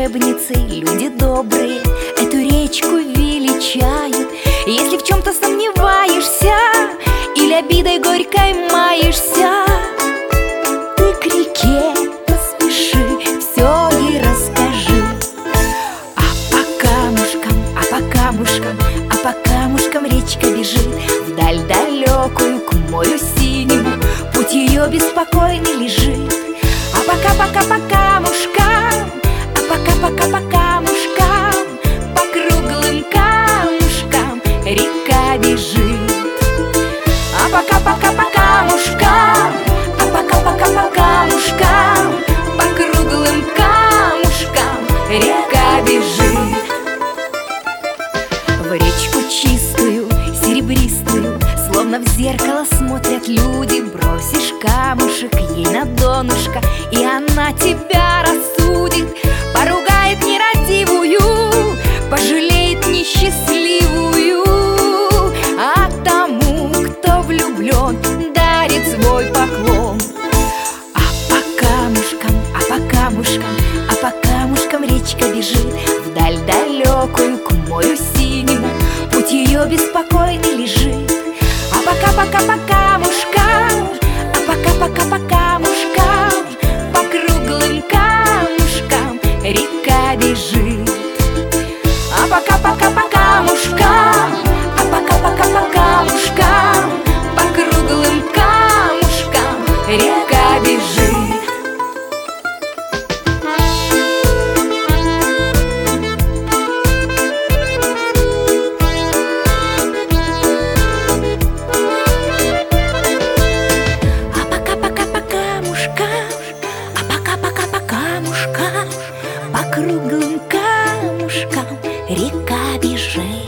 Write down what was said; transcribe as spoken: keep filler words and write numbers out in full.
волшебницей люди добрые эту речку величают. Если в чем-то сомневаешься или обидой горькой маешься, ты к реке поспеши, все ей расскажи. А по камушкам, а по камушкам, а по камушкам речка бежит вдаль далекую, к морю синему, путь ее беспокойный лежит. А пока-пока по камушкам, а пока-пока по камушкам, по круглым камушкам река бежит. А пока-пока по камушкам, а пока-пока по камушкам, по круглым камушкам река бежит. В речку чистую, серебристую, словно в зеркало смотрят люди. Бросишь камушек ей на донышко, и она тебя рассудит. Поругает нерадивую, пожалеет несчастливую, а тому, кто влюблен, дарит свой поклон. А по камушкам, а по камушкам, а по камушкам речка бежит вдаль далекую, к морю синему, путь ее беспокойный лежит. А пока-пока по камушкам, а пока-пока по камушкам, по круглым камушкам река бежит. А пока-пока по камушкам, а пока-пока по камушкам, по круглым камушкам река бежит. По круглым камушкам река бежит.